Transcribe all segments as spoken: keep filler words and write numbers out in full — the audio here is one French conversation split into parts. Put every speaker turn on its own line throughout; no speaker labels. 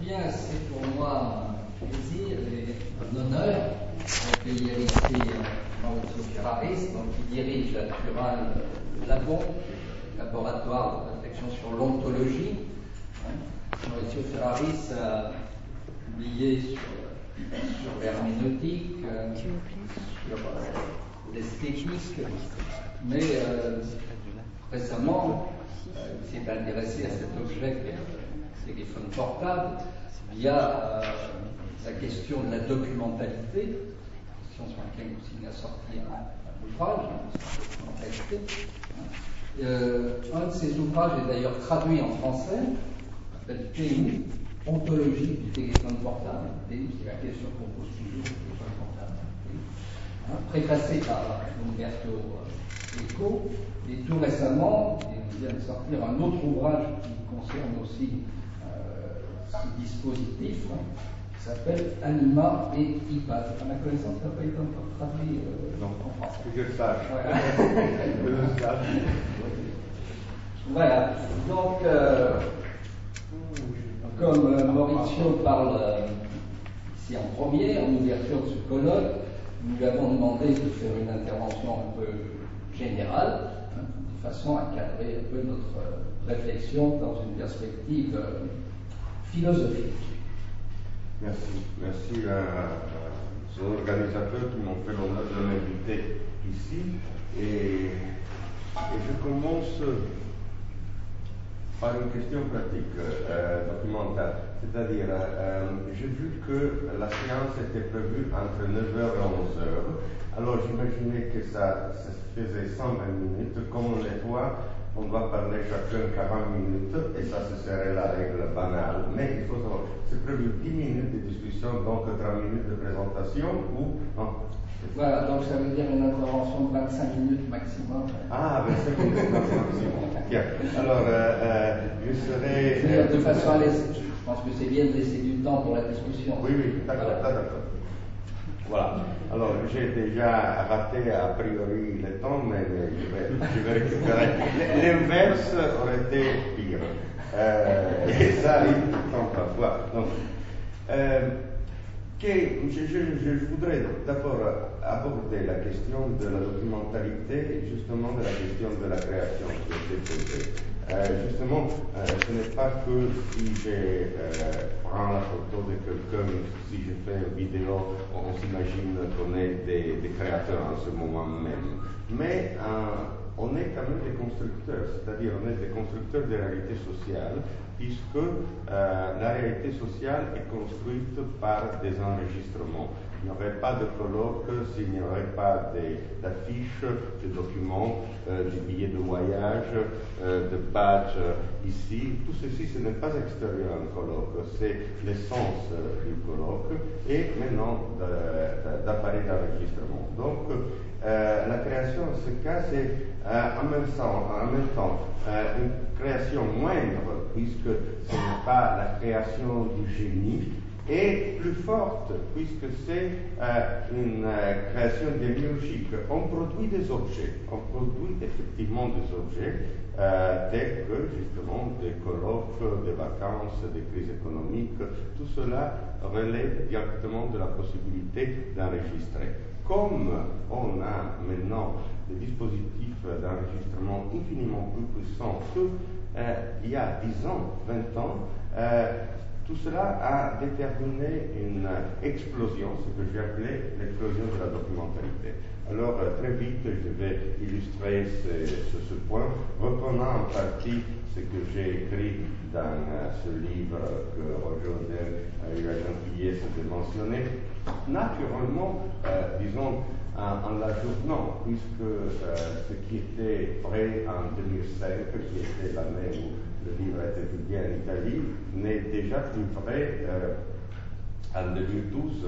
Bien, c'est pour moi un plaisir et un honneur d'accueillir ici Maurizio Ferraris, donc, qui dirige la Tural Labon, laboratoire de réflexion sur l'ontologie. Maurizio Ferraris a publié sur, sur l'herméneutique, sur euh, l'esthétique, mais euh, récemment, euh, il s'est intéressé à cet objet qui est le téléphone portable via euh, la question de la documentalité, question sur laquelle il a sorti un, un ouvrage, hein, sur la documentalité. Euh, un de ces ouvrages est d'ailleurs traduit en français, s'appelle T U, Ontologie du téléphone portable. T U, c'est la question qu'on pose toujours au téléphone portable. Hein, préfacé par Umberto Eco, et tout récemment, il vient de sortir un autre ouvrage qui concerne aussi euh, ce dispositif, hein, qui s'appelle Anima et iPad. À ma connaissance, ça n'a pas été encore traduit euh,
non,
en français.
Que je sache.
Voilà.
Que je sache.
Voilà. Donc, euh, comme euh, Maurizio parle euh, ici en premier, en ouverture de ce colloque, nous lui avons demandé de faire une intervention un peu générale, hein, de façon à cadrer un peu notre euh, réflexion dans une perspective euh, philosophique.
Merci. Merci à, aux organisateurs qui m'ont fait l'honneur de m'inviter ici. Et, et je commence par une question pratique, euh, documentaire. C'est-à-dire, euh, j'ai vu que la séance était prévue entre neuf heures et onze heures. Alors j'imaginais que ça, ça faisait cent vingt minutes. Comme on est trois, on doit parler chacun quarante minutes et ça ce serait la règle banale. Mais il faut savoir, c'est prévu dix minutes de discussion, donc trente minutes de présentation ou non?
Voilà, donc ça veut dire une intervention de vingt-cinq minutes maximum.
Ah, vingt-cinq minutes maximum. Bien. Alors, euh, euh, je serai.
Euh, de façon à laisser, je pense que c'est bien de laisser du temps pour la discussion.
Oui, oui, d'accord,
voilà.
d'accord. Voilà. Alors, j'ai déjà raté a priori le temps, mais je vais, je vais récupérer. L'inverse aurait été pire. Euh, et ça arrive pourtant parfois. Donc, euh, que je, je, je voudrais d'abord aborder la question de la documentalité et justement de la question de la création qui a été posée. Euh, justement, euh, ce n'est pas que si je euh, prends la photo de quelqu'un, si je fais une vidéo, on s'imagine qu'on est des, des créateurs en ce moment même. Mais euh, on est quand même des constructeurs, c'est-à-dire on est des constructeurs de réalité sociale, puisque euh, la réalité sociale est construite par des enregistrements. Il n'y aurait pas de colloque s'il n'y aurait pas d'affiches, de documents, euh, de billets de voyage, euh, de badges euh, ici. Tout ceci, ce n'est pas extérieur à un colloque, c'est l'essence euh, du colloque et maintenant d'appareils d'enregistrement. Donc, euh, la création en ce cas, c'est euh, en même temps, en même temps euh, une création moindre, puisque ce n'est pas la création du génie, et plus forte, puisque c'est euh, une euh, création démiurgique. On produit des objets, on produit effectivement des objets, euh, tels que justement des colloques, des vacances, des crises économiques. Tout cela relève directement de la possibilité d'enregistrer. Comme on a maintenant des dispositifs d'enregistrement infiniment plus puissants qu'il euh, y a dix ans, vingt ans, euh, tout cela a déterminé une explosion, ce que j'ai appelé l'explosion de la documentalité. Alors, euh, très vite, je vais illustrer ce, ce, ce point, reprenant en partie ce que j'ai écrit dans euh, ce livre que Roger Odell a eu la gentillesse de mentionner. Naturellement, euh, disons, en, en l'ajournant, puisque euh, ce qui était prêt en deux mille cinq, qui était l'année où le livre a été publié en Italie, n'est déjà plus vrai euh, en deux mille douze,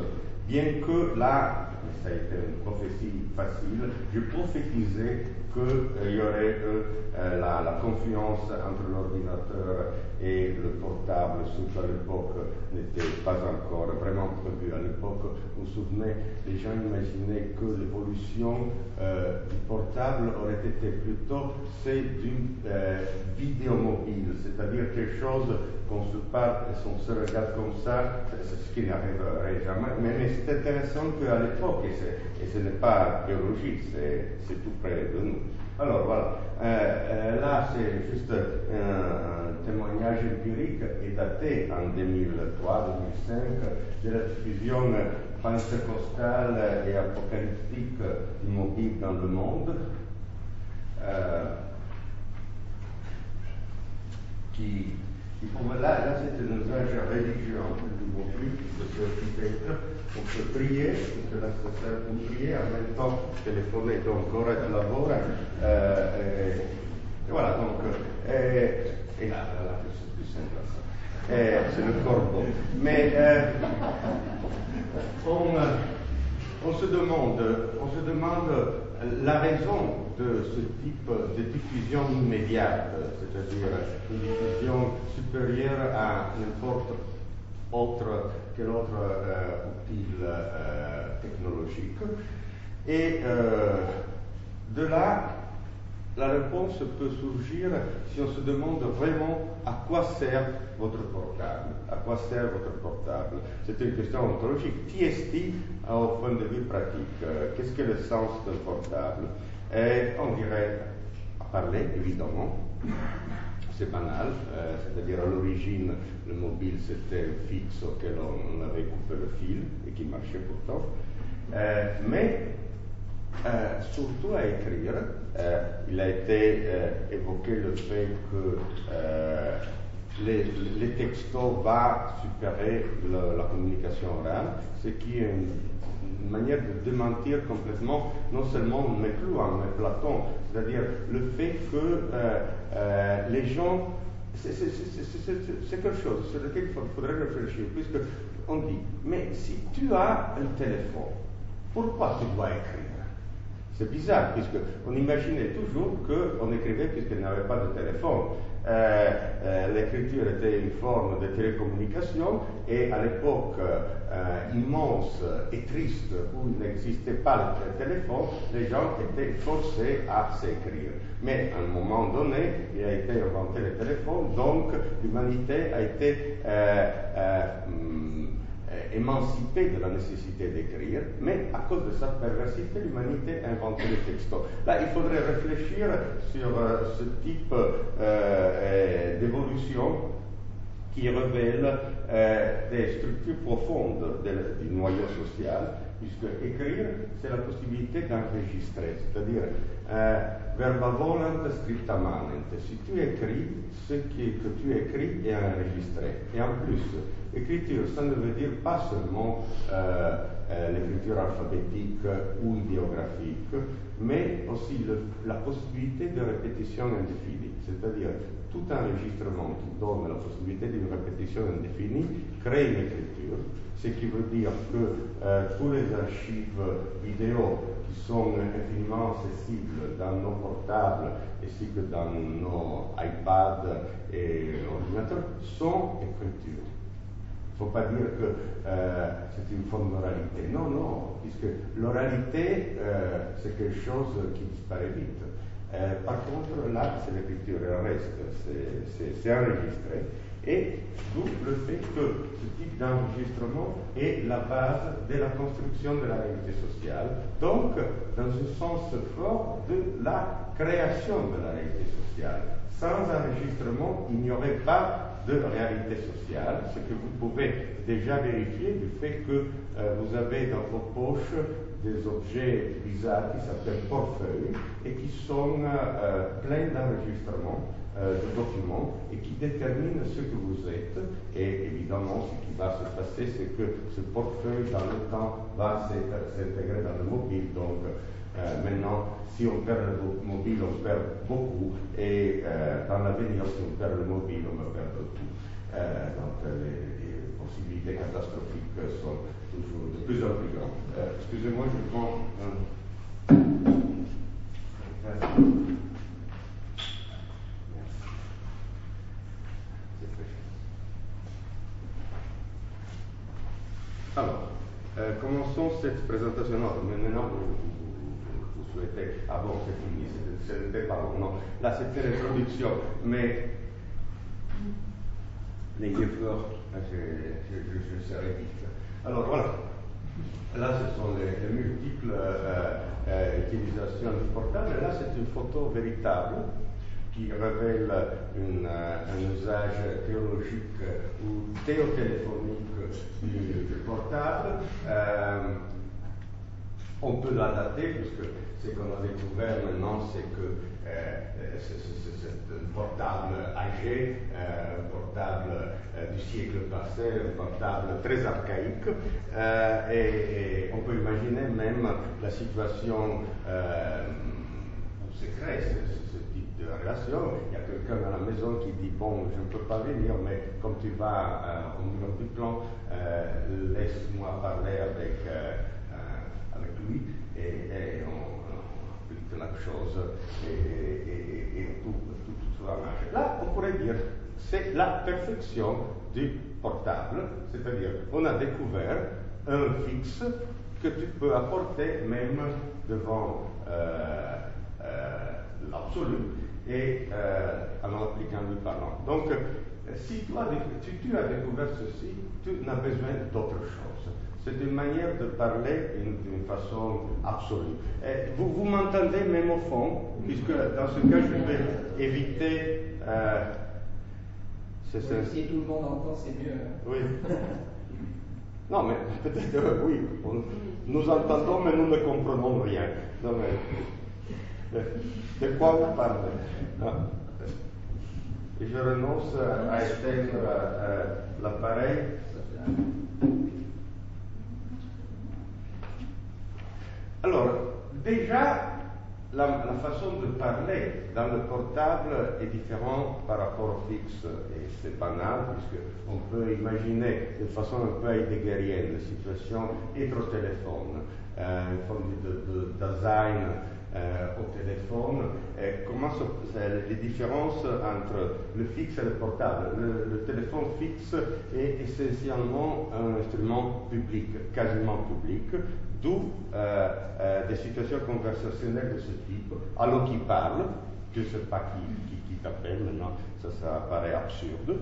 Bien que là, ça a été une prophétie facile, je prophétisais qu'il euh, y aurait euh, la, la confiance entre l'ordinateur et le portable, ce qui à l'époque n'était pas encore vraiment prévu. À l'époque, vous vous souvenez, les gens imaginaient que l'évolution euh, du portable aurait été plutôt celle d'une euh, vidéo mobile, c'est-à-dire quelque chose qu'on se parle et on se regarde comme ça, c'est ce qui n'arriverait jamais. Mais, mais c'est intéressant qu'à l'époque, et, et ce n'est pas archéologique, c'est tout près de nous. Alors voilà, euh, euh, là c'est juste un, un témoignage empirique et daté en deux mille trois deux mille cinq de la diffusion pentecostale et apocalyptique du mobile dans le monde, euh, qui, qui pour là, là c'est un usage religieux du mobile, de ce peut-être, on peut prier, parce que là ça sert pour prier, en même temps téléphoner, donc ora de lavoro, euh, et, et voilà, donc, et, et là, là, là c'est plus simple ça, c'est le corbeau. Mais euh, on, on se demande, on se demande la raison de ce type de diffusion immédiate, c'est-à-dire une diffusion supérieure à n'importe autre quel autre euh, outil euh, technologique. Et euh, de là, la réponse peut surgir si on se demande vraiment à quoi sert votre portable. À quoi sert votre portable? C'est une question ontologique. Qui est-il au point de vue pratique? Qu'est-ce que le sens d'un portable? Et on dirait à parler, évidemment. C'est banal, euh, c'est-à-dire à l'origine, le mobile c'était un fixe auquel on avait coupé le fil et qui marchait pourtant. Euh, mais euh, surtout à écrire, euh, il a été euh, évoqué le fait que euh, les, les textos vont supérer le, la communication orale, ce qui est une, une manière de démentir complètement non seulement McLuhan, mais Platon, c'est-à-dire le fait que euh, euh, les gens, c'est quelque chose sur lequel il faudrait réfléchir, puisque on dit, mais si tu as un téléphone, pourquoi tu dois écrire? C'est bizarre, puisqu'on imaginait toujours qu'on écrivait puisqu'il n'y avait pas de téléphone. Euh, euh, L'écriture était une forme de télécommunication et à l'époque euh, immense et triste où il n'existait pas le téléphone, les gens étaient forcés à s'écrire. Mais à un moment donné, il a été inventé le téléphone, donc l'humanité a été euh, euh, émancipée de la nécessité d'écrire, mais à cause de sa perversité, l'humanité a inventé les textos. Là, il faudrait réfléchir sur euh, ce type euh, d'évolution qui révèle euh, des structures profondes de, du noyau social, puisque écrire, c'est la possibilité d'enregistrer, c'est-à-dire euh, verba volant scripta manent. Si tu écris, ce qui, que tu écris est enregistré. Et en plus, écriture, ça ne veut dire pas seulement euh, euh, l'écriture alphabétique ou idéographique, mais aussi le, la possibilité de répétition indéfinie, c'est-à-dire tout enregistrement qui donne la possibilité d'une répétition indéfinie crée une écriture, ce qui veut dire que euh, tous les archives vidéo qui sont infiniment accessibles dans nos portables ainsi que dans nos iPads et ordinateurs sont écritures. Il ne faut pas dire que euh, c'est une forme d'oralité. Non, non, puisque l'oralité, euh, c'est quelque chose qui disparaît vite. Euh, par contre, là, c'est l'écriture, elle reste, c'est enregistré. Et d'où le fait que ce type d'enregistrement est la base de la construction de la réalité sociale, donc dans un sens fort de la création de la réalité sociale. Sans enregistrement, il n'y aurait pas de réalité sociale, ce que vous pouvez déjà vérifier du fait que euh, vous avez dans vos poches des objets bizarres qui s'appellent portefeuilles et qui sont euh, pleins d'enregistrements euh, de documents et qui déterminent ce que vous êtes. Et évidemment, ce qui va se passer, c'est que ce portefeuille, dans le temps, va s'intégrer dans le mobile. Donc, euh, maintenant, si on perd le mobile, on perd beaucoup. Et euh, dans l'avenir, si on perd le mobile, on va perdre tout. Euh, donc, les, les possibilités idées catastrophiques sont toujours de plus en plus grandes. Euh, excusez-moi, je prends un... Alors, euh, commençons cette présentation. Non, maintenant, vous, vous, vous souhaitez. Ah bon, c'est fini, c'était pas bon. Non, là, c'était l'introduction. Mais les efforts, je, je, je, je serai vite. Alors, voilà. Là, ce sont les, les multiples euh, euh, utilisations du portable. Là, c'est une photo véritable qui révèle une, un usage théologique ou théotéléphonique du, du portable. Euh, on peut la dater, puisque ce qu'on a découvert maintenant, c'est que euh, c'est un portable âgé, euh, un portable euh, du siècle passé, un portable très archaïque, euh, et, et on peut imaginer même la situation euh, où se crée ce, ce type de relation. Il y a quelqu'un à la maison qui dit, bon, je ne peux pas venir, mais comme tu vas euh, au niveau du plan, euh, laisse-moi parler avec, euh, euh, avec lui, et, et on, on applique la chose, et, et, et tout, tout, tout va marcher. Là, on pourrait dire, c'est la perfection du portable, c'est-à-dire, on a découvert un fixe que tu peux apporter même devant euh, euh, l'absolu, et euh, en appliquant lui parlant. Donc, si toi, tu, tu as découvert ceci, tu n'as besoin d'autre chose. C'est une manière de parler d'une façon absolue. Et vous vous m'entendez même au fond, puisque dans ce cas, je vais éviter... Euh,
oui, si tout le monde entend, c'est mieux.
Oui. Non, mais peut-être, euh, oui, on, nous entendons, mais nous ne comprenons rien. Non, mais, de, de quoi vous parlez? Ah. Et je renonce à éteindre euh, l'appareil. Alors, déjà, la, la façon de parler dans le portable est différente par rapport au fixe. Et c'est banal, puisqu'on peut imaginer de façon un peu heideggerienne la situation être au téléphone, euh, une forme de, de, de design euh, au téléphone. Et comment so, les différences entre le fixe et le portable. Le, le téléphone fixe est essentiellement un instrument public, quasiment public, d'où euh, euh, des situations conversationnelles de ce type. Allô qui parle, je ne sais pas qui, qui, qui t'appelle maintenant, ça, ça paraît absurde.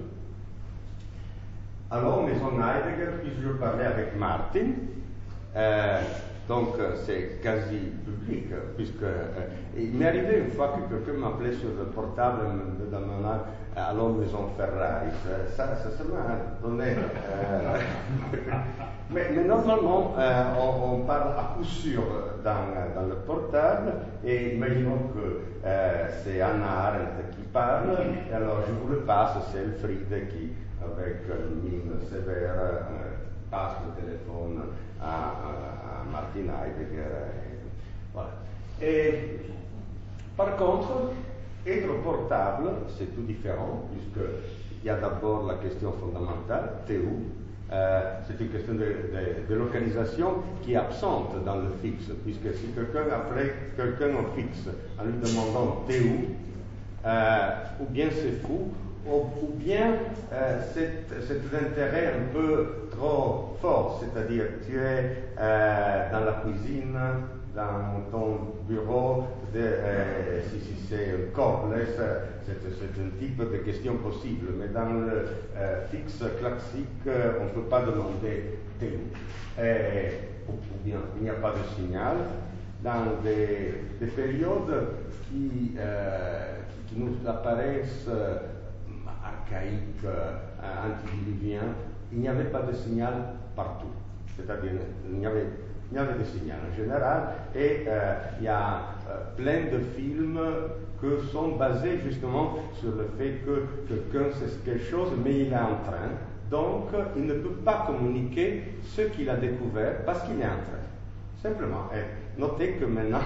Alors, Maison Heidegger, puis-je parler avec Martin? euh, Donc, c'est quasi public, puisque euh, il m'est arrivé une fois que quelqu'un m'appelait sur le portable et me demandait allô Maison Ferrari. Ça, ça, ça m'a donné. Euh, mais, mais normalement, euh, on, on parle à coup sûr dans, dans le portable, et imaginons que euh, c'est Anna Arendt qui parle, et alors je vous le passe, c'est Elfriede qui, avec une mine sévère, euh, passe le téléphone à, à, à Martin Heidegger. Et, voilà. Et par contre, être portable, c'est tout différent, puisqu'il y a d'abord la question fondamentale, t'es où? Euh, c'est une question de, de, de localisation qui est absente dans le fixe, puisque si quelqu'un appelait quelqu'un au fixe en lui demandant t'es où, euh, ou bien c'est fou, ou, ou bien euh, c'est, c'est un intérêt un peu trop fort, c'est-à-dire tu es euh, dans la cuisine, dans ton bureau, de, euh, si, si c'est un cordless, c'est, c'est un type de question possible, mais dans le euh, fixe classique, euh, on ne peut pas demander t'es où. Et, ou, ou bien il n'y a pas de signal. Dans des, des périodes qui, euh, qui nous apparaissent euh, archaïques, euh, antidiluviens, il n'y avait pas de signal partout. C'est-à-dire, il n'y avait Il y avait des signaux en général, et euh, il y a euh, plein de films qui sont basés justement sur le fait que quelqu'un sait quelque chose, mais il est en train. Donc, il ne peut pas communiquer ce qu'il a découvert parce qu'il est en train. Simplement. Et notez que maintenant,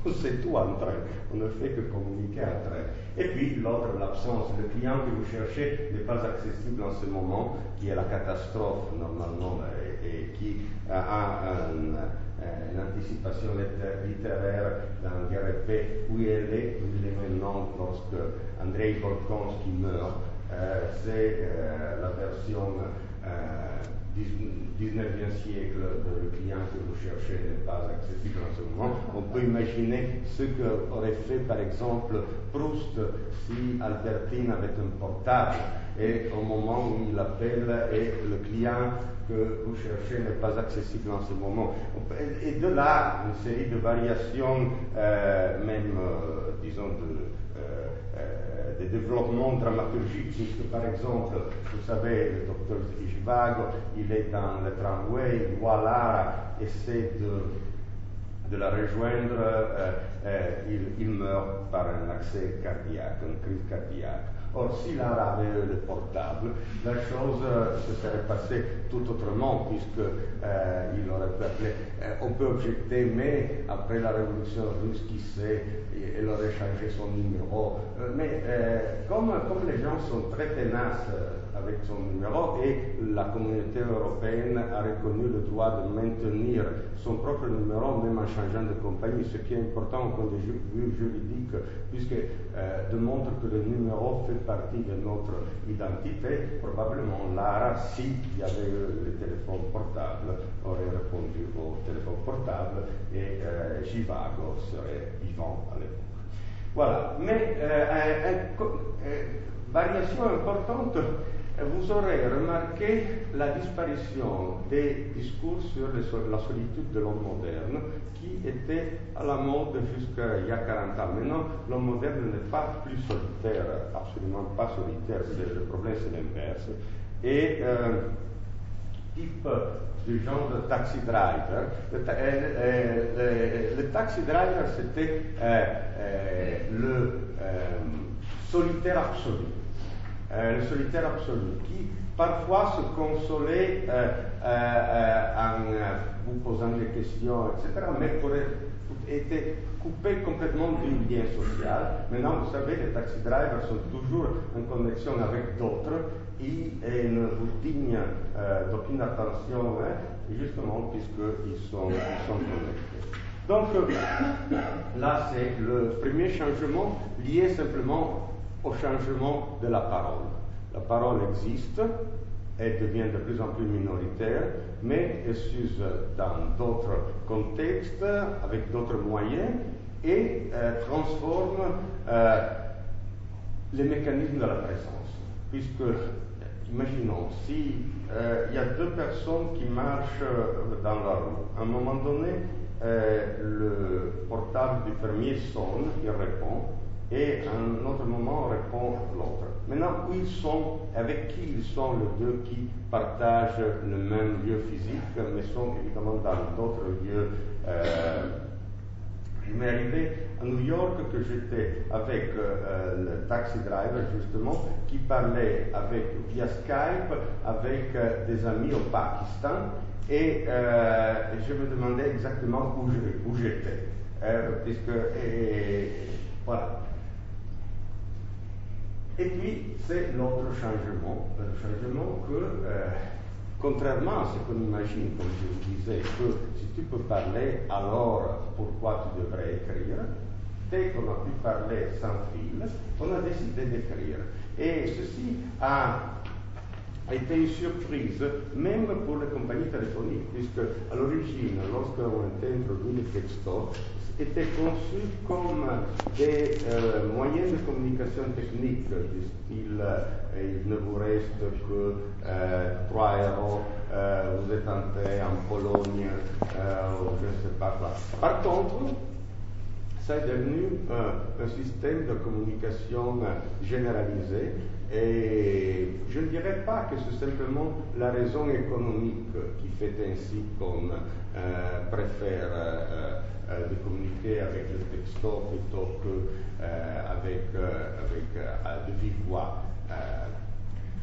on sait tout entre eux, on ne fait que communiquer entre eux. Et puis l'autre, l'absence, le client que vous cherchez n'est pas accessible en ce moment, qui est la catastrophe normalement, et, et qui a un, une anticipation littéraire dans Guerre et Paix, où elle est, où il est maintenant lorsque Andrei Bolkonski meurt. Euh, c'est euh, la version euh, dix-neuvième siècle de Le client que vous cherchez n'est pas accessible en ce moment. On peut imaginer ce qu'aurait fait par exemple Proust si Albertine avait un portable et au moment où il appelle et le client que vous cherchez n'est pas accessible en ce moment. Et de là, une série de variations, euh, même, euh, disons, de, euh, euh, des développements dramaturgiques, puisque par exemple, vous savez, le docteur Zhivago, il est dans le tramway, il voit Lara, essaie de, de la rejoindre, euh, euh, il, il meurt par un accès cardiaque, une crise cardiaque. Or, si Lara avait eu le portable, la chose euh, se serait passée tout autrement, puisque euh, il aurait pu appeler. Euh, on peut objecter, mais après la révolution russe, qui sait, elle aurait changé son numéro. Euh, mais euh, comme, comme les gens sont très tenaces euh, avec son numéro, et la communauté européenne a reconnu le droit de maintenir son propre numéro, même en changeant de compagnie, ce qui est important au point de vue juridique, puisque euh, démontre que le numéro fait partie de notre identité. Probablement Lara, s'il y avait eu le téléphone portable, aurait répondu au téléphone portable et euh, Zhivago serait vivant à l'époque. Voilà, mais euh, une euh, variation importante, vous aurez remarqué la disparition des discours sur les, la solitude de l'homme moderne, qui était à la mode jusqu'à il y a quarante ans. Maintenant, l'homme moderne n'est pas plus solitaire, absolument pas solitaire, c'est, le problème c'est l'inverse. Et euh, type du genre de taxi driver, le, ta, euh, euh, le, le taxi driver c'était euh, euh, le euh, solitaire absolu. Euh, le solitaire absolu, qui parfois se consolait euh, euh, euh, en euh, vous posant des questions, et cetera, mais pourrait, était coupé complètement du lien social. Maintenant, vous savez, les taxi drivers sont toujours en connexion avec d'autres, et, et ne vous dignent euh, d'aucune attention, hein, justement, puisqu'ils sont, ils sont connectés. Donc, euh, là, c'est le premier changement lié simplement au changement de la parole. La parole existe, elle devient de plus en plus minoritaire, mais elle s'use dans d'autres contextes, avec d'autres moyens, et euh, transforme euh, les mécanismes de la présence. Puisque, imaginons, si euh, il y a deux personnes qui marchent dans la rue, à un moment donné, euh, le portable du premier sonne, il répond, et à un autre moment répond l'autre. Maintenant, où ils sont, avec qui ils sont les deux qui partagent le même lieu physique, mais sont évidemment dans d'autres lieux. Euh, il m'est arrivé à New York que j'étais avec euh, le taxi driver justement qui parlait avec, via Skype avec euh, des amis au Pakistan et euh, je me demandais exactement où, je, où j'étais. Euh, puisque, et, voilà. Et puis, c'est l'autre changement, le changement que, euh, contrairement à ce qu'on imagine, comme je vous disais, que si tu peux parler, alors pourquoi tu devrais écrire? Dès qu'on a pu parler sans fil, on a décidé d'écrire. Et ceci a été une surprise, même pour les compagnies téléphoniques, puisque à l'origine, lorsqu'on était introduit le texto, était conçu comme des euh, moyens de communication technique du style euh, il ne vous reste que euh, trois euros, euh, vous êtes entré en Pologne, euh, ou je ne sais pas quoi. Par contre, ça est devenu euh, un système de communication généralisé et je ne dirais pas que c'est simplement la raison économique qui fait ainsi qu'on euh, préfère euh, euh, de communiquer avec le texto plutôt qu'avec euh, avec, euh, de vive voix. Euh,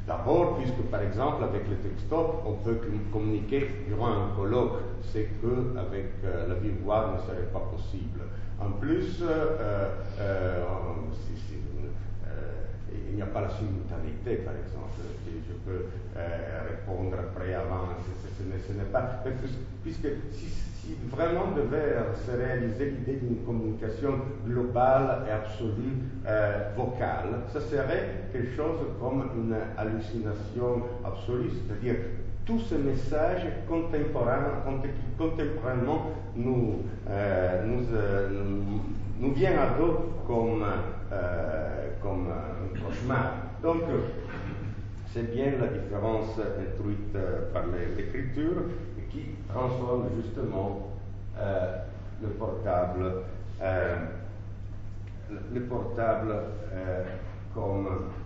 d'abord, puisque par exemple avec le texto, on peut communiquer durant un colloque, ce que avec euh, la vive voix ne serait pas possible. En plus, euh, euh, si, si, euh, il n'y a pas la simultanéité, par exemple, je peux euh, répondre après, avant, ce, ce, ce n'est pas... Puisque si, si vraiment devait se réaliser l'idée d'une communication globale et absolue euh, vocale, ça serait quelque chose comme une hallucination absolue, c'est-à-dire tous ces messages contemporains, contemporainement nous, euh, nous, euh, nous, nous viennent à dos comme, euh, comme un cauchemar. Donc, c'est bien la différence introduite par l'écriture qui transforme justement euh, le portable, euh, le portable euh, comme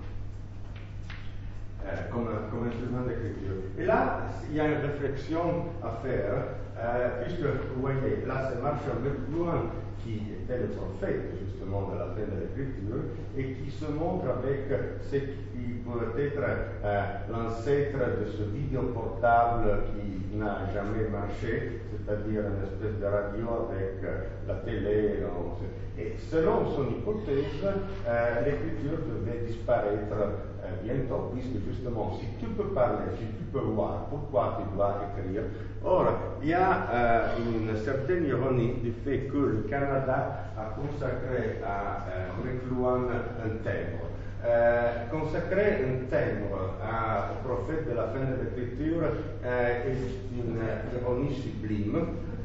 Euh, comme, comme instrument d'écriture. Et là, il y a une réflexion à faire, euh, puisque vous voyez, là, c'est Marshall McLuhan qui était le prophète justement de la fin de l'écriture et qui se montre avec ce qui pourrait être euh, l'ancêtre de ce vidéo portable qui n'a jamais marché, c'est-à-dire une espèce de radio avec euh, la télé. Donc, et selon son hypothèse, euh, l'écriture devait disparaître euh, bientôt, puisque justement, si tu peux parler, si tu peux voir, pourquoi tu dois écrire? Or, il y a euh, une certaine ironie du fait que le Canada a consacré à euh, McLuhan un timbre. Euh, consacrer un timbre à, au prophète de la fin de l'écriture euh, est une ironie sublime,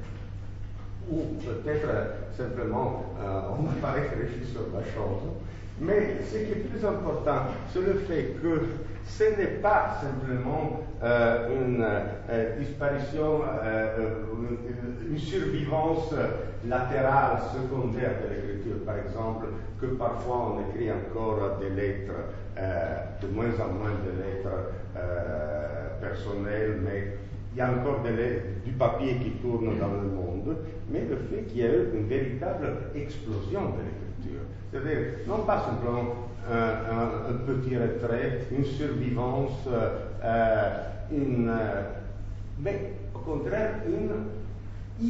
ou peut-être simplement euh, on n'a pas réfléchi sur la chose. Mais ce qui est plus important, c'est le fait que ce n'est pas simplement euh, une euh, disparition, euh, une, une survivance latérale, secondaire de l'écriture, par exemple, que parfois on écrit encore des lettres, euh, de moins en moins de lettres euh, personnelles, mais il y a encore des lettres, du papier qui tourne dans le monde, mais le fait qu'il y a eu une véritable explosion de l'écriture. C'est-à-dire, non pas simplement un, un, un petit retrait, une survivance, euh, une, euh, mais au contraire une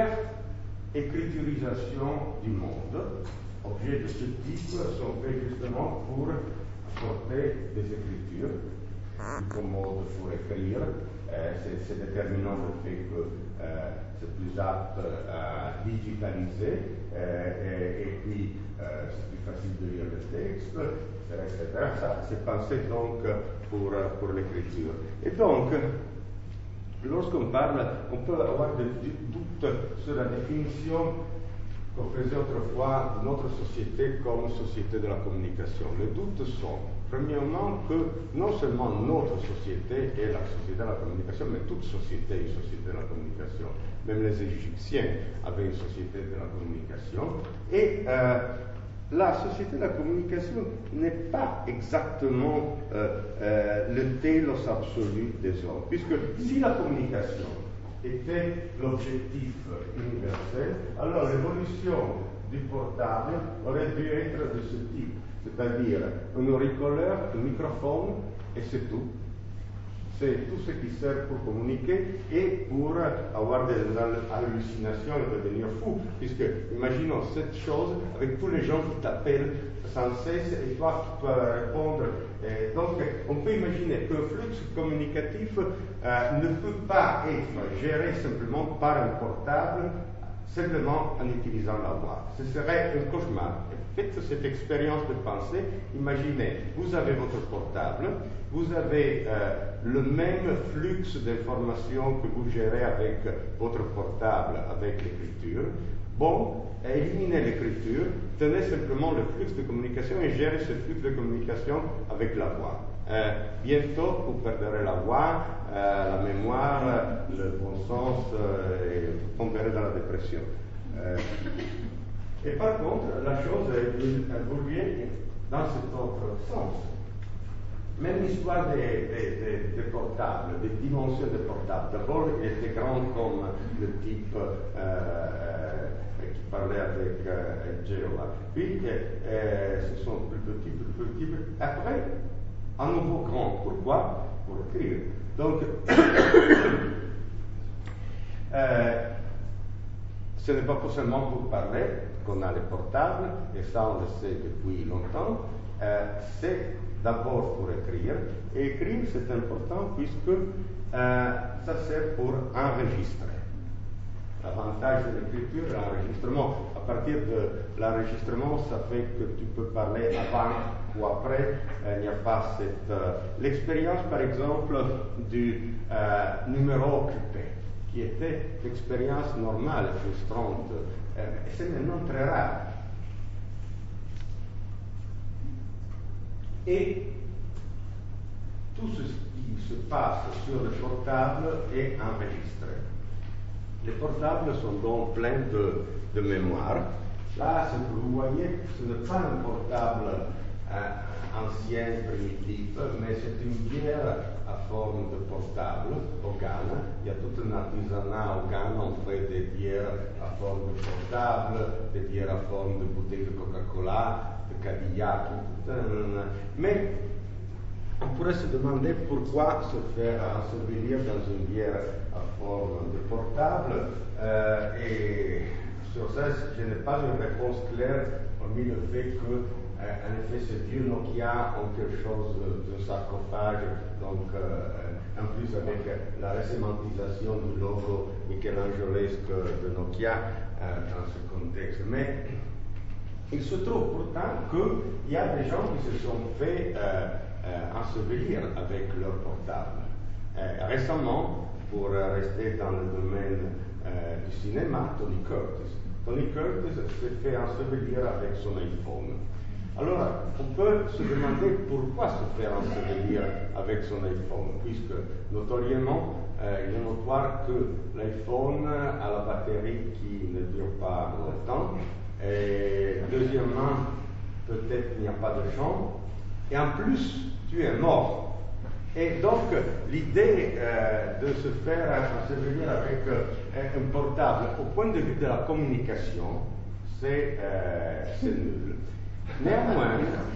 hyper-écriturisation du monde. Objets de ce type sont faits justement pour apporter des écritures, du commode pour écrire. Euh, c'est, c'est déterminant le fait que euh, c'est plus apte à digitaliser euh, et, et puis euh, c'est plus facile de lire le texte, et cetera. Ça, c'est pensé donc pour, pour l'écriture. Et donc, lorsqu'on parle, on peut avoir des doutes sur la définition qu'on faisait autrefois de notre société comme société de la communication. Les doutes sont, premièrement, que non seulement notre société est la société de la communication, mais toute société est une société de la communication. Même les Égyptiens avaient une société de la communication. Et euh, la société de la communication n'est pas exactement euh, euh, le télos absolu des hommes, puisque si la communication était l'objectif universel, alors l'évolution du portable aurait dû être de ce type, c'est-à-dire un auriculeur, un microphone, et c'est tout. C'est tout ce qui sert pour communiquer et pour avoir des hallucinations et devenir fou, puisque imaginons cette chose avec tous les gens qui t'appellent sans cesse et toi qui dois répondre. Et donc, on peut imaginer qu'un flux communicatif euh, ne peut pas être géré simplement par un portable, simplement en utilisant la voix. Ce serait un cauchemar. Faites cette expérience de pensée. Imaginez, vous avez votre portable, vous avez euh, le même flux d'informations que vous gérez avec votre portable, avec l'écriture. Bon, éliminez l'écriture, tenez simplement le flux de communication et gérez ce flux de communication avec la voix. Euh, bientôt, vous perdrez la voix, euh, la mémoire, le bon sens, euh, et vous tomberez dans la dépression. Euh, et par contre, la chose évolue dans cet autre sens. Même l'histoire des, des, des, des portables, des dimensions des portables. D'abord, il était grand comme le type euh, qui parlait avec euh, Jéhovah. Puis, euh, ce sont plus petits, plus petits. Après, à nouveau grand. Pourquoi? Pour écrire. Donc, euh, ce n'est pas seulement pour parler qu'on a les portables, et ça on le sait depuis longtemps, euh, c'est d'abord pour écrire, et écrire c'est important puisque euh, ça sert pour enregistrer. L'avantage de l'écriture est l'enregistrement. À partir de l'enregistrement, ça fait que tu peux parler avant ou après. Euh, il n'y a pas cette... Euh, l'expérience, par exemple, du euh, numéro occupé, qui était l'expérience normale, frustrante, euh, c'est maintenant très rare. Et tout ce qui se passe sur le portable est enregistré. Les portables sont donc pleins de, de mémoire. Là, ce que vous voyez, ce n'est pas un portable euh, ancien, primitif, mais c'est une bière à forme de portable au Ghana. Il y a tout un artisanat au Ghana, on fait des bières à forme de portable, des bières à forme de bouteilles de Coca-Cola, de Cadillac, tout un... Mais on pourrait se demander pourquoi se faire ensevelir dans une bière à forme de portable, euh, et sur ça, je n'ai pas une réponse claire, hormis le fait que, euh, en effet, ces vieux Nokia ont quelque chose de sarcophage, donc euh, en plus avec la résémantisation du logo michelangelesque de Nokia euh, dans ce contexte. Mais il se trouve pourtant qu'il y a des gens qui se sont fait euh, euh, ensevelir avec leur portable. Euh, récemment, pour euh, rester dans le domaine euh, du cinéma, Tony Curtis. Tony Curtis s'est fait ensevelir avec son iPhone. Alors, on peut se demander pourquoi se faire ensevelir avec son iPhone, puisque notoriément, euh, il est notoire que l'iPhone a la batterie qui ne dure pas longtemps, et deuxièmement, peut-être qu'il n'y a pas de champ, et en plus, tu es mort. Et donc, l'idée euh, de se faire ensevelir avec euh, un portable, au point de vue de la communication, c'est euh, nul. Néanmoins,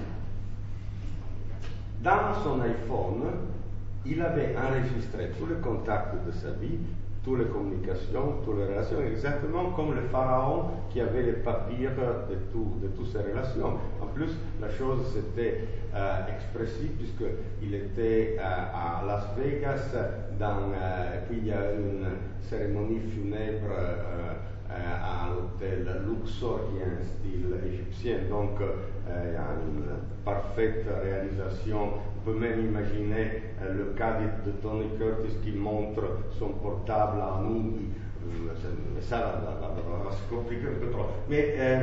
dans son iPhone, il avait enregistré tous les contacts de sa vie, toutes les communications, toutes les relations, exactement comme le pharaon qui avait les papiers de, tout, de toutes ses relations. En plus, la chose c'était euh, expressive puisqu'il était euh, à Las Vegas, dans, euh, et puis il y a une cérémonie funèbre euh, euh, à l'hôtel Luxor qui est un style égyptien, donc euh, il y a une parfaite réalisation. On peut même imaginer euh, le cas de, de Tony Curtis qui montre son portable à nous, euh, ça va se compliquer un peu trop. Mais euh,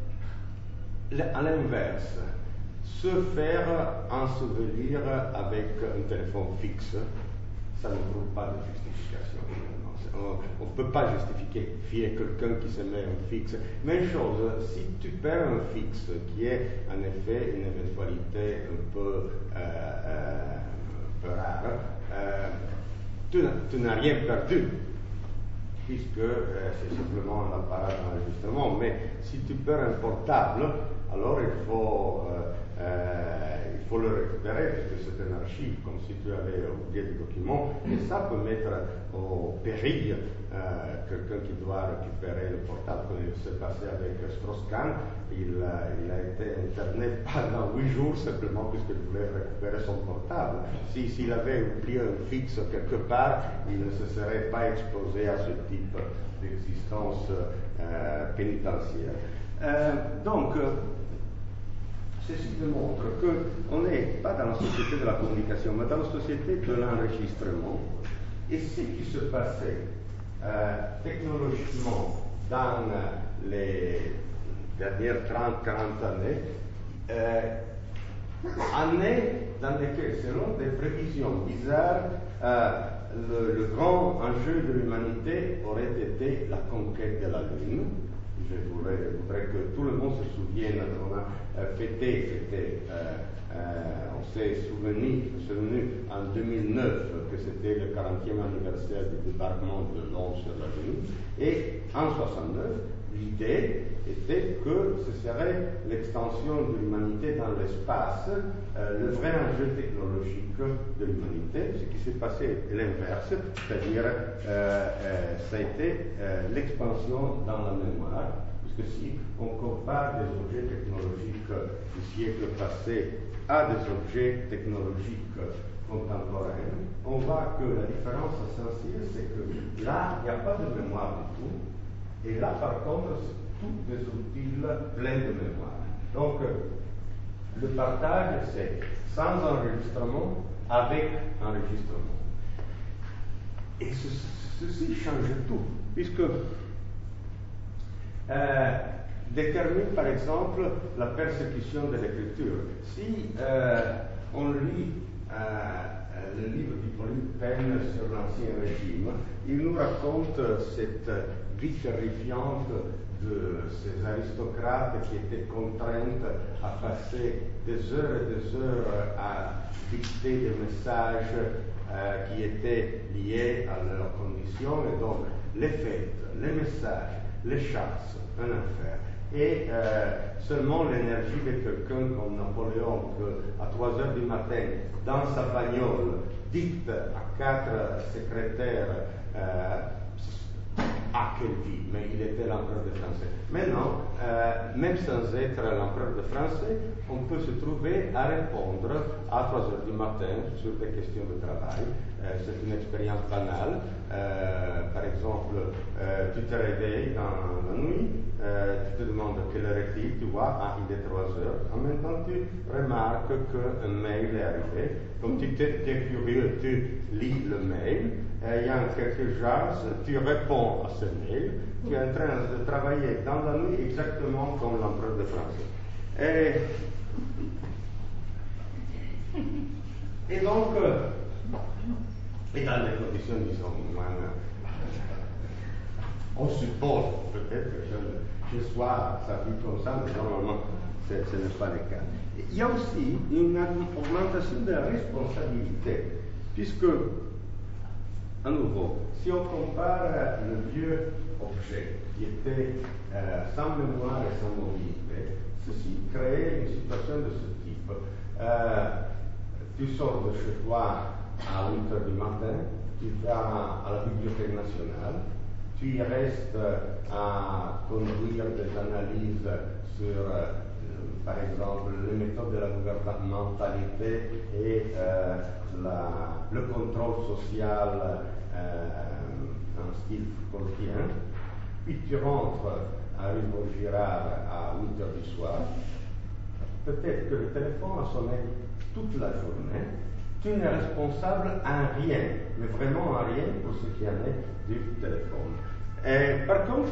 à l'inverse, se faire ensevelir avec un téléphone fixe, ça ne trouve pas de justification. On ne peut pas justifier quelqu'un qui se met un fixe. Même chose, si tu perds un fixe, qui est en effet une éventualité un peu, euh, euh, un peu rare, euh, tu, tu n'as rien perdu, puisque euh, c'est simplement un appareil d'enregistrement. Mais si tu perds un portable, alors il faut, euh, euh, il faut le récupérer, puisque c'est un archive, comme si tu avais oublié des documents, et ça peut mettre au péril euh, quelqu'un qui doit récupérer le portable, comme il s'est passé avec Strauss-Kahn. Il, euh, il a été interné pendant huit jours simplement puisqu'il voulait récupérer son portable. Si, s'il avait oublié un fixe quelque part, il ne se serait pas exposé à ce type d'existence euh, pénitentiaire. Euh, donc, ceci démontre qu'on n'est pas dans la société de la communication, mais dans la société de l'enregistrement. Et ce qui se passait euh, technologiquement dans les dernières trente à quarante années, euh, années dans lesquelles, selon des prévisions bizarres, euh, le, le grand enjeu de l'humanité aurait été la conquête de la Lune. Je voudrais, voudrais que tout le monde se souvienne, on a euh, fêté, fêté euh, Euh, on s'est souvenu, souvenu en deux mille neuf que c'était le quarantième anniversaire du débarquement de l'homme sur la Lune. Et en soixante-neuf, l'idée était que ce serait l'extension de l'humanité dans l'espace, euh, le vrai enjeu technologique de l'humanité. Ce qui s'est passé est l'inverse, c'est-à-dire euh, euh, ça a été euh, l'expansion dans la mémoire, puisque si on compare des objets technologiques du siècle passé à des objets technologiques contemporains, on voit que la différence essentielle, c'est que là, il n'y a pas de mémoire du tout, et là, par contre, c'est tous des outils pleins de mémoire. Donc, le partage, c'est sans enregistrement, avec enregistrement. Et ce, ceci change tout, puisque euh, détermine par exemple la persécution de l'écriture. Si euh, on lit euh, le livre d'Hippolyte Taine sur l'Ancien Régime, il nous raconte cette vie terrifiante de ces aristocrates qui étaient contraints à passer des heures et des heures à dicter des messages euh, qui étaient liés à leurs conditions, et donc les fêtes, les messages, les chasses, un enfer. Et euh, seulement l'énergie de quelqu'un comme Napoléon, que à trois heures du matin, dans sa bagnole, dicte à quatre secrétaires euh, à quelle vie, mais il était l'empereur de France. Maintenant, euh, même sans être l'empereur de France, on peut se trouver à répondre à trois heures du matin sur des questions de travail. Euh, c'est une expérience banale. Euh, par exemple, euh, tu te réveilles dans la nuit, euh, tu te demandes quelle heure est-il, tu vois, ah, il est trois heures. En même temps, tu remarques qu'un mail est arrivé. Comme tu es curieux, tu lis le mail. Euh, il y a quelques jours, tu réponds à ce mail. Tu es en train de travailler dans la nuit exactement comme l'empereur de France. Et, et donc, euh, et dans les conditions, disons, humaines, on suppose peut-être que ce soit sa vie comme ça, mais normalement, ce n'est pas le cas. Il y a aussi une augmentation de la responsabilité, puisque, à nouveau, si on compare le vieux objet qui était euh, sans mémoire et sans mobilité, ceci crée une situation de ce type. Euh, tu sors de chez toi à huit heures du matin, tu vas à la Bibliothèque nationale, tu y restes à conduire des analyses sur, euh, par exemple, les méthodes de la gouvernementalité et euh, la, le contrôle social euh, en style Foucaultien, puis tu rentres à rue Vaugirard à huit heures du soir, peut-être que le téléphone a sonné toute la journée, tu n'es responsable en rien, mais vraiment en rien pour ce qui en est du téléphone. Et, par contre,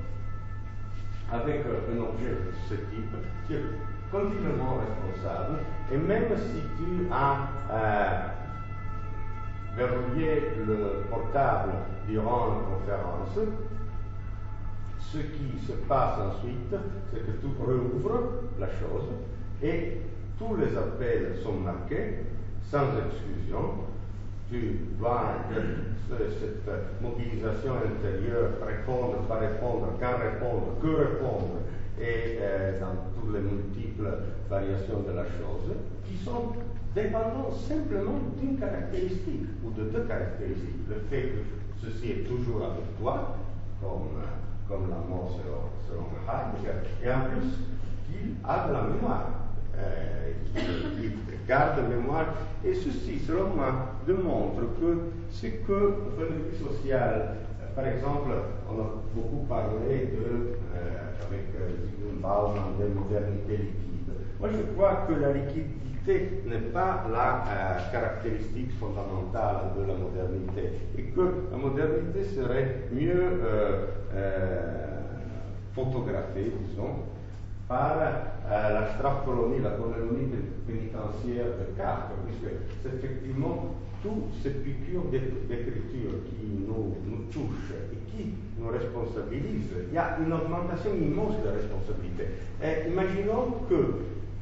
avec un objet de ce type, tu es continuellement responsable, et même si tu as euh, verrouillé le portable durant une conférence, ce qui se passe ensuite, c'est que tu rouvres la chose et tous les appels sont marqués sans exclusion. Tu dois, cette mobilisation intérieure, répondre, pas répondre, quand répondre, que répondre, et euh, dans toutes les multiples variations de la chose, qui sont dépendantes simplement d'une caractéristique ou de deux caractéristiques. Le fait que ceci est toujours avec toi, comme, comme la mort selon, selon Heidegger, et en plus qu'il a de la mémoire. Euh, il garde mémoire, et ceci, selon moi, démontre que ce que, au point de vue social, euh, par exemple, on a beaucoup parlé de, euh, avec Zygmunt euh, Bauman, de modernité liquide. Moi, je crois que la liquidité n'est pas la euh, caractéristique fondamentale de la modernité, et que la modernité serait mieux euh, euh, photographiée, disons, par euh, la strafcolonie, la colonie pénitentiaire de Kafka, puisque c'est effectivement toutes ces piqûres d'écriture qui nous, nous touchent et qui nous responsabilisent. Il y a une augmentation immense de responsabilité. Et imaginons que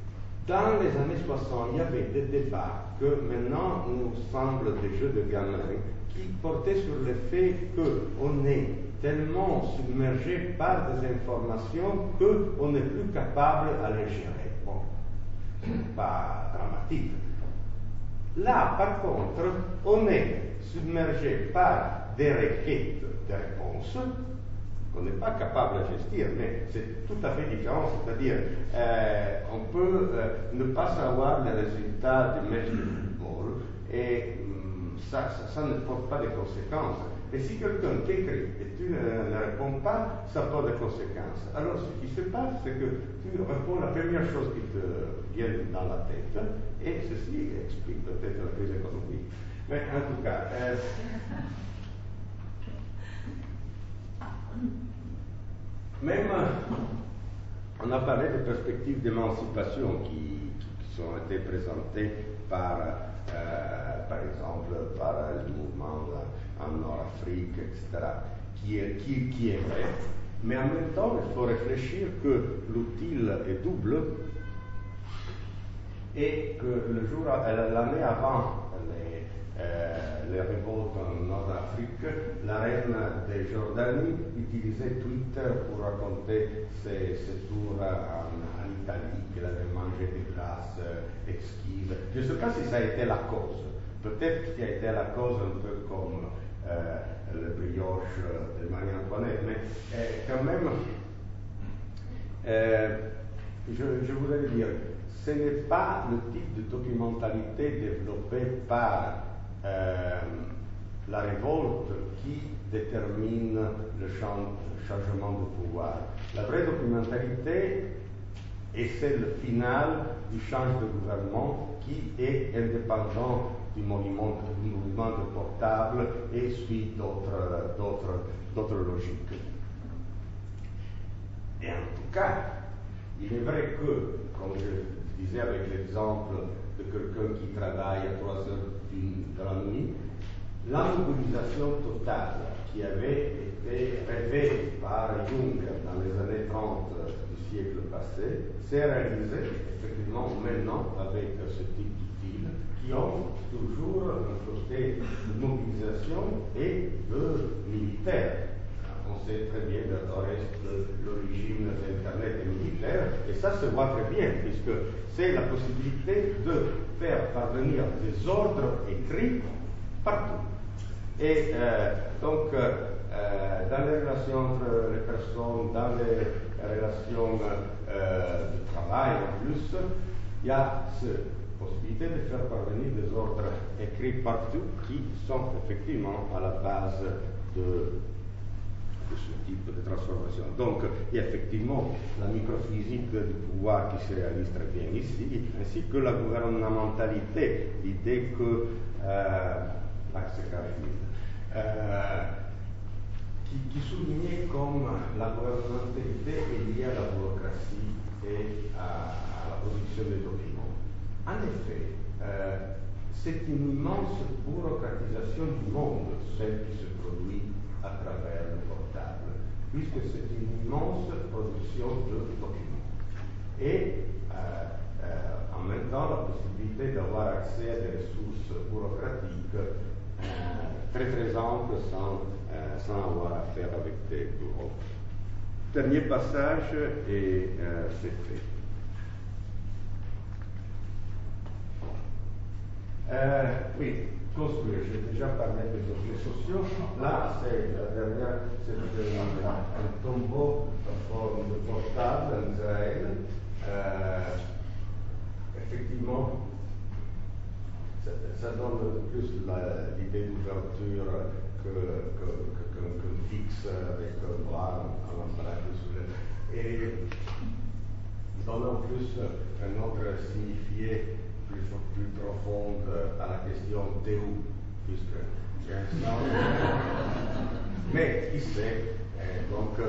dans les années soixante, il y avait des débats que maintenant nous semblent des jeux de gamins qui portaient sur le fait qu'on est tellement submergé par des informations qu'on n'est plus capable de les gérer. Bon, c'est pas dramatique. Là, par contre, on est submergé par des requêtes de réponses qu'on n'est pas capable de gestir, mais c'est tout à fait différent. C'est-à-dire, euh, on peut euh, ne pas savoir les résultats du match de football et hum, ça, ça, ça ne porte pas de conséquences. Et si quelqu'un t'écrit et tu ne, ne réponds pas, ça porte des conséquences. Alors, ce qui se passe, c'est que tu réponds la première chose qui te vient dans la tête, et ceci explique peut-être la crise économique. Mais en tout cas, euh, même, on a parlé des perspectives d'émancipation qui, qui, qui ont été présentées par, euh, par exemple, par le mouvement en Nord-Afrique, et cetera, qui est, qui, qui est vrai. Mais en même temps, il faut réfléchir que l'utile est double et que le jour, l'année avant les, euh, les révoltes en Nord-Afrique, la reine de Jordanie utilisait Twitter pour raconter ses, ses tours en, en Italie, qu'elle avait mangé des glaces euh, exquises. Je ne sais pas si ça a été la cause. Peut-être qu'il a été la cause un peu comme euh, le brioche de Marie-Antoinette, mais euh, quand même, euh, je, je voudrais dire, ce n'est pas le type de documentalité développé par euh, la révolte qui détermine le, champ, le changement de pouvoir. La vraie documentalité est celle finale du changement de gouvernement qui est indépendant du mouvement, du mouvement de portable et suit d'autres, d'autres, d'autres logiques. Et en tout cas, il est vrai que, comme je disais avec l'exemple de quelqu'un qui travaille à trois heures de la nuit, la mobilisation totale qui avait été rêvée par Jung dans les années trente du siècle passé s'est réalisée effectivement maintenant avec ce type d'outils qui ont toujours un côté de mobilisation et de militaire. On sait très bien de l'origine d'Internet et militaire, et ça se voit très bien, puisque c'est la possibilité de faire parvenir des ordres écrits partout. Et euh, donc, euh, dans les relations entre les personnes, dans les relations euh, de travail en plus, il y a cette possibilité de faire parvenir des ordres écrits partout qui sont effectivement à la base de de ce type de transformation. Donc, il y a effectivement la microphysique du pouvoir qui se réalise très bien ici, ainsi que la gouvernementalité, l'idée que euh, euh, qui, qui soulignait comme la gouvernementalité est liée à la bureaucratie et à, à la production des documents. En effet, euh, c'est une immense bureaucratisation du monde, celle qui se produit à travers le portable, puisque c'est une immense production de documents. Et euh, euh, en même temps, la possibilité d'avoir accès à des ressources bureaucratiques euh, très très amples sans, euh, sans avoir à faire avec des bureaux. Dernier passage et euh, c'est fait. Euh, oui. Construire. J'ai déjà parlé des objets sociaux. Là, c'est la dernière, c'est un, un tombeau en forme de portable en Israël. Euh, effectivement, ça, ça donne plus l'idée d'ouverture que, que, que, qu'un, qu'un fixe avec un bras en embarque sous le. Et donne en plus un autre signifié plus, plus profonde à la question d'où, puisque il y a un sens. Mais qui sait, euh, donc,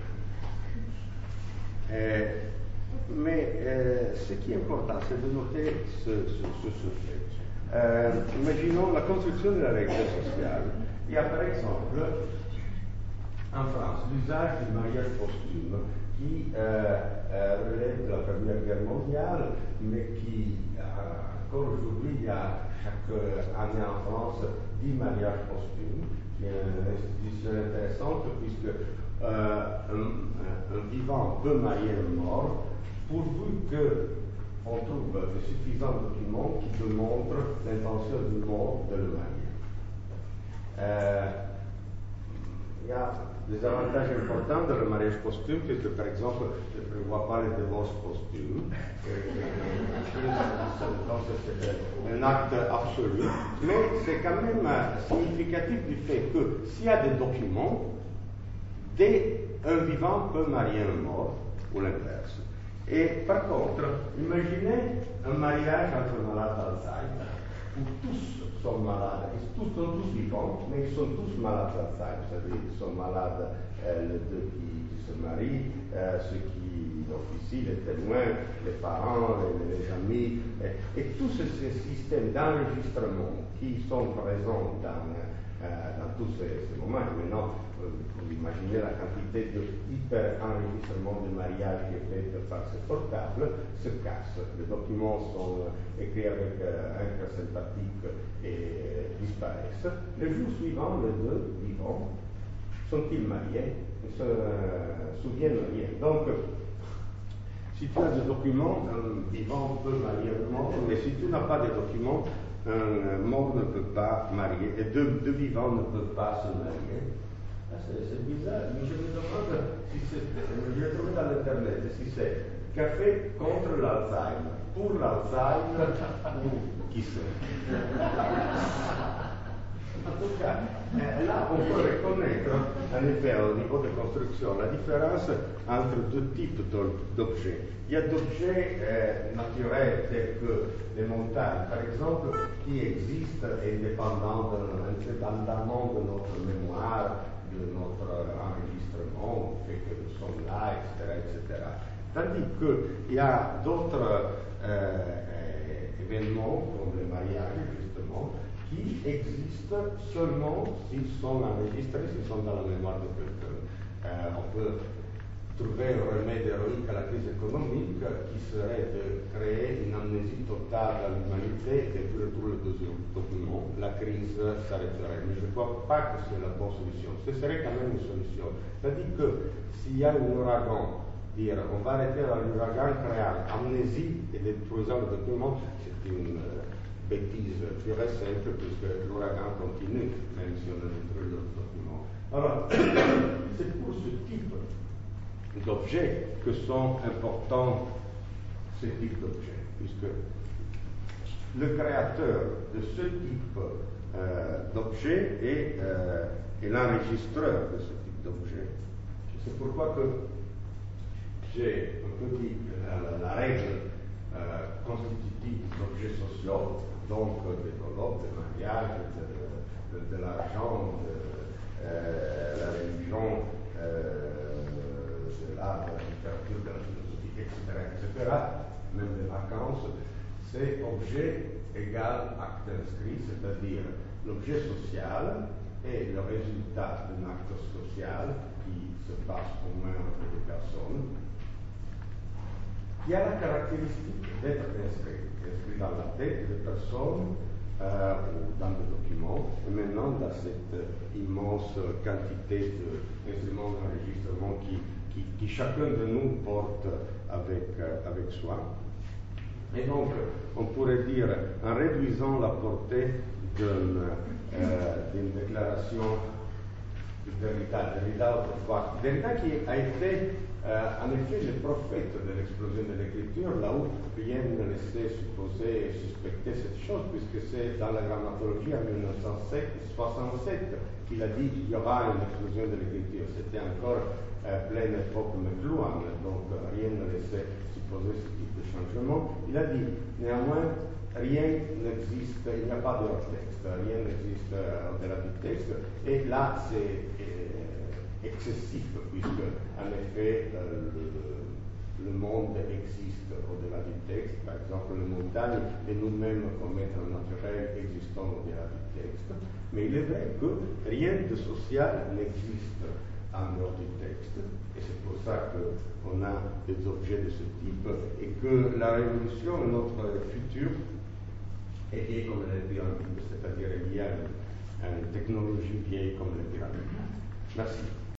euh, mais euh, ce qui est important, c'est de noter ce, ce, ce, ce fait. Euh, imaginons la construction de la règle sociale. Il y a par exemple en France l'usage du mariage posthume qui euh, euh, relève de la Première Guerre mondiale, mais qui, euh, encore aujourd'hui, il y a chaque année en France dix mariages posthumes, qui est une institution intéressante, puisque euh, un, un vivant peut marier un mort, pourvu qu'on trouve de suffisants documents qui démontrent l'intention du mort de le marier. Euh, il y a des avantages importants dans le mariage posthume, puisque par exemple, je ne prévois pas les divorces posthumes, donc c'est un acte absolu, mais c'est quand même significatif du fait que s'il y a des documents, dès un vivant peut marier un mort, ou l'inverse. Et par contre, imaginez un mariage entre un malade d'Alzheimer, où tous sont malades, ils tous, sont tous vivants, mais ils sont tous malades d'Alzheimer, c'est-à-dire qu'ils sont malades, euh, les deux qui, qui se marient, euh, ceux qui officient, les témoins, les parents, les, les amis, et, et tous ces, ces systèmes d'enregistrement qui sont présents dans, euh, dans tous ces, ces moments. Et maintenant, vous imaginez la quantité de hyper-enregistrement de mariage qui est fait par ces portables se casse. Les documents sont écrits avec euh, un cœur sympathique et disparaissent. Le jour suivant, les deux vivants sont-ils mariés? Ils se euh, souviennent rien. Donc, si tu as des documents, un vivant peut marier un mort, mais si tu n'as pas de documents, un mort ne peut pas marier, et deux, deux vivants ne peuvent pas se marier. C'est bizarre, mais je me demande si c'est, j'ai trouvé dans l'internet, si c'est café contre l'Alzheimer, pour l'Alzheimer, ou qui sait. En tout cas, là on peut reconnaître, en effet, au niveau de construction, la différence entre deux types d'objets. Il y a d'objets euh, naturels tels que les montagnes, par exemple, qui existent indépendamment de notre mémoire, de notre enregistrement, fait que nous sommes là, et cetera, et cetera. Tandis qu'il y a d'autres euh, événements, comme les mariages, justement, qui existent seulement s'ils sont enregistrés, s'ils sont dans la mémoire de quelqu'un. Euh, on peut trouver un remède héroïque à la crise économique qui serait de créer une amnésie totale à l'humanité et puis retrouver le deuxième document, la crise s'arrêterait. Mais je ne crois pas que c'est la bonne solution. Ce serait quand même une solution. C'est-à-dire que s'il y a un ouragan, dire on va arrêter l'ouragan, créer amnésie et détruisant le document, c'est une euh, bêtise pure et simple puisque l'ouragan continue, même si on a détruit le document. Alors, c'est pour ce type d'objets que sont importants ces types d'objets, puisque le créateur de ce type euh, d'objet est, euh, est l'enregistreur de ce type d'objet. C'est pourquoi que j'ai un peu dit la, la règle euh, constitutive d'objets sociaux, donc des colloques, des mariages, de, de, de l'argent, de euh, la religion, euh, de l'art, de la littérature, de la philosophie, et cetera, et cetera, même des vacances, c'est objet égal acte inscrit, c'est-à-dire l'objet social est le résultat d'un acte social qui se passe au moins entre deux personnes, qui a la caractéristique d'être inscrit, inscrit dans la tête des personnes euh, ou dans des documents, et maintenant dans cette immense quantité d'instruments d'enregistrement qui, qui, qui chacun de nous porte avec, euh, avec soi. Et donc, on pourrait dire, en réduisant la portée d'une euh, déclaration de Derrida, Derrida autrefois, Derrida qui a été euh, en effet le prophète de l'explosion de l'écriture, là où rien ne laissait supposer et suspecter cette chose, puisque c'est dans la grammatologie en mille neuf cent soixante-sept qu'il a dit qu'il y aura une explosion de l'écriture. C'était encore euh, pleine époque McLuhan, donc euh, rien ne laissait supposer ce type de changement. Il a dit, néanmoins, rien n'existe, il n'y a pas de texte, rien n'existe euh, au-delà du texte, et là c'est euh, excessif, puisque en effet euh, le, le monde existe au-delà du texte, par exemple les montagnes et nous-mêmes comme êtres naturels existons au-delà du texte, mais il est vrai que rien de social n'existe en dehors du texte, et c'est pour ça qu'on a des objets de ce type, et que la révolution, notre futur, est liée comme les pyramides, c'est-à-dire liée à une, à une technologie vieille comme les pyramides. Merci.